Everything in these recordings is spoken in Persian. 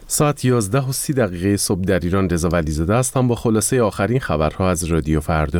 ساعت 11:30 صبح در ایران. رضا ولیزاده هستم با خلاصه آخرین خبرها از رادیو فردا.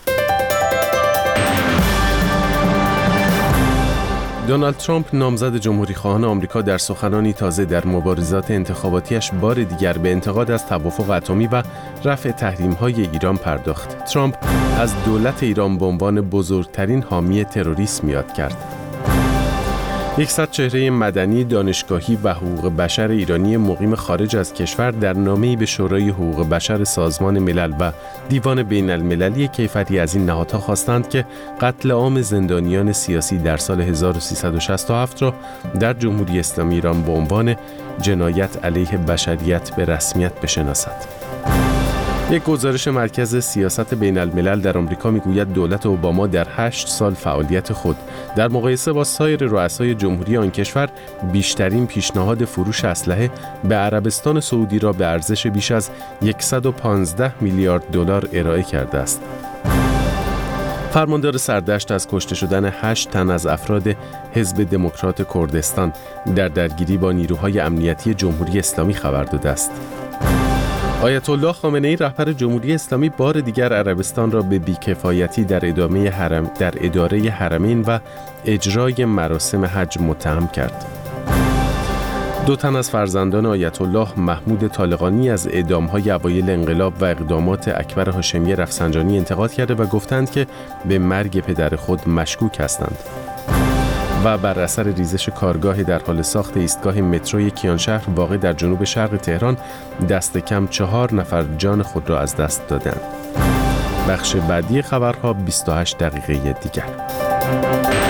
دونالد ترامپ نامزد جمهوری‌خواهان آمریکا در سخنانی تازه در مبارزات انتخاباتیش بار دیگر به انتقاد از توافق اتمی و رفع تحریم‌های ایران پرداخت. ترامپ از دولت ایران به عنوان بزرگترین حامی تروریسم یاد کرد. 100 چهره مدنی، دانشگاهی و حقوق بشر ایرانی مقیم خارج از کشور در نامه‌ای به شورای حقوق بشر سازمان ملل و دیوان بین المللی کیفری از این نهادها خواستند که قتل عام زندانیان سیاسی در سال 1367 را در جمهوری اسلامی ایران به عنوان جنایت علیه بشریت به رسمیت بشناسد. یک گزارش مرکز سیاست بین الملل در آمریکا میگوید دولت اوباما در 8 سال فعالیت خود در مقایسه با سایر رؤسای جمهوری آن کشور بیشترین پیشنهاد فروش اسلحه به عربستان سعودی را به ارزش بیش از 115 میلیارد دلار ارائه کرده است. فرماندار سردشت از کشته شدن 8 تن از افراد حزب دموکرات کردستان در درگیری با نیروهای امنیتی جمهوری اسلامی خبر داده است. آیت الله خامنه‌ای رهبر جمهوری اسلامی بار دیگر عربستان را به بی‌کفایتی در اداره حرمین و اجرای مراسم حج متهم کرد. 2 تن از فرزندان آیت الله محمود طالقانی از اعدام‌های اوایل انقلاب و اقدامات اکبر هاشمی رفسنجانی انتقاد کرده و گفتند که به مرگ پدر خود مشکوک هستند. و بر اثر ریزش کارگاه در حال ساخت ایستگاه متروی کیانشهر واقع در جنوب شرق تهران دست کم 4 نفر جان خود را از دست دادند. بخش بعدی خبرها 28 دقیقه دیگر.